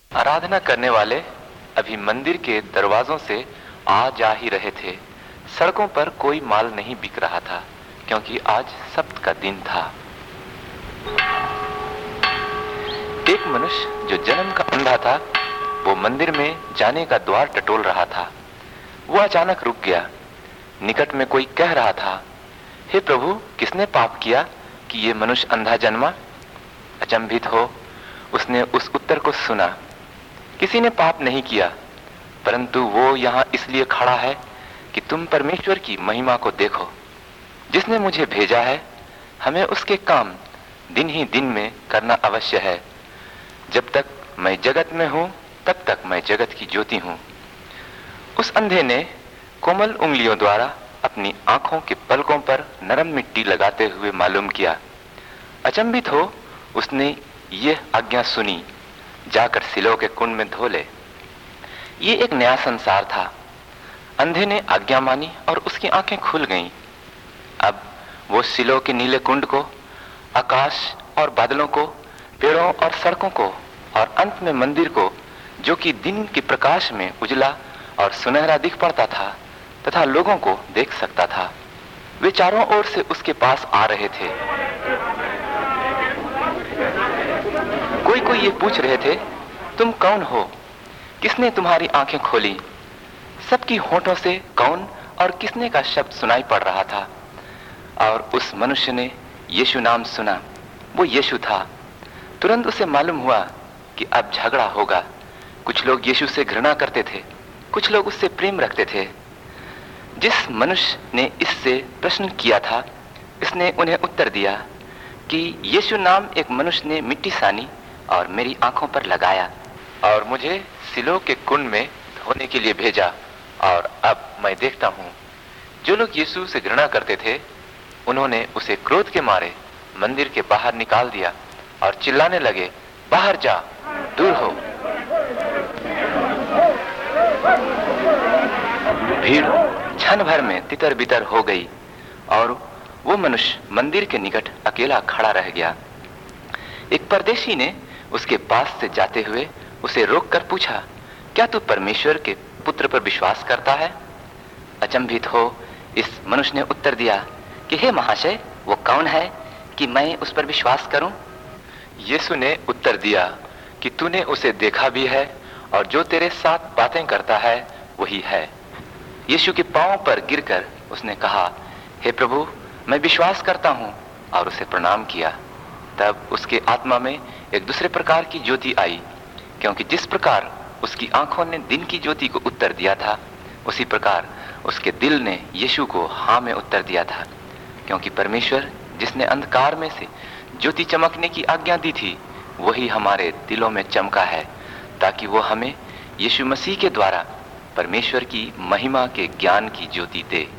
आराधना करने वाले अभी मंदिर के दरवाजों से आ जा ही रहे थे। सड़कों पर कोई माल नहीं बिक रहा था क्योंकि आज सब्त का दिन था। एक मनुष्य जो जन्म का अंधा था, वो मंदिर में जाने का द्वार टटोल रहा था। वो अचानक रुक गया। निकट में कोई कह रहा था, हे प्रभु, किसने पाप किया कि ये मनुष्य अंधा जन्मा? अचंभित हो उसने उस उत्तर को सुना, किसी ने पाप नहीं किया, परंतु वो यहां इसलिए खड़ा है कि तुम परमेश्वर की महिमा को देखो। जिसने मुझे भेजा है, हमें उसके काम दिन ही दिन में करना अवश्य है। जब तक मैं जगत में हूं, तब तक मैं जगत की ज्योति हूं। उस अंधे ने कोमल उंगलियों द्वारा अपनी आंखों के पलकों पर नरम मिट्टी लगाते हुए मालूम किया। अचंभित हो उसने यह आज्ञा सुनी, जाकर सिलो के कुंड में धो ले। ये एक नया संसार था। अंधे ने आज्ञा मानी और उसकी आंखें खुल गईं। अब वो सिलो के नीले कुंड को, आकाश और बादलों को, पेड़ों और सड़कों को और अंत में मंदिर को, जो कि दिन के प्रकाश में उजला और सुनहरा दिख पड़ता था तथा लोगों को देख सकता था। वे चारों ओर से उसके पास आ रहे थे। कोई कोई ये पूछ रहे थे, तुम कौन हो? किसने तुम्हारी आंखें खोली? सबकी होठों से कौन और किसने का शब्द सुनाई पड़ रहा था। और उस मनुष्य ने यीशु नाम सुना। वो यीशु था। तुरंत उसे मालूम हुआ कि अब झगड़ा होगा। कुछ लोग यीशु से घृणा करते थे, कुछ लोग उससे प्रेम रखते थे। जिस मनुष्य ने इससे प्रश्न किया था, इसने उन्हें उत्तर दिया कि यीशु नाम एक मनुष्य ने मिट्टी सानी और मेरी आंखों पर लगाया और मुझे सिलो के कुंड में धोने के लिए भेजा, और अब मैं देखता हूं। जो लोग यीशु से घृणा करते थे, उन्होंने उसे क्रोध के मारे मंदिर के बाहर निकाल दिया और चिल्लाने लगे, बाहर जा, दूर हो। भीड़ क्षण भर में तितर बितर हो गई और वो मनुष्य मंदिर के निकट अकेला खड़ा रह गया। एक परदेशी ने उसके पास से जाते हुए उसे रोककर पूछा, क्या तू परमेश्वर के पुत्र पर विश्वास करता है? अचंभित हो इस मनुष्य ने उत्तर दिया कि हे महाशय, वो कौन है कि मैं उस पर विश्वास करूं? यीशु ने उत्तर दिया कि तूने उसे देखा भी है और जो तेरे साथ बातें करता है वही है। यीशु के पांव पर गिरकर उसने कहा, हे प्रभु, मैं विश्वास करता हूं, और उसे प्रणाम किया। तब उसके आत्मा में एक दूसरे प्रकार की ज्योति आई, क्योंकि जिस प्रकार उसकी आंखों ने दिन की ज्योति को उत्तर दिया था, उसी प्रकार उसके दिल ने यीशु को हाँ में उत्तर दिया था। क्योंकि परमेश्वर जिसने अंधकार में से ज्योति चमकने की आज्ञा दी थी, वही हमारे दिलों में चमका है, ताकि वो हमें यीशु मसीह के द्वारा परमेश्वर की महिमा के ज्ञान की ज्योति दे।